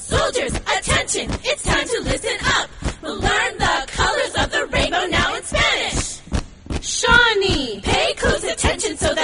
Soldiers, attention, it's time to listen up. We'll learn the colors of the rainbow now in Spanish. Shawnee, pay close attention so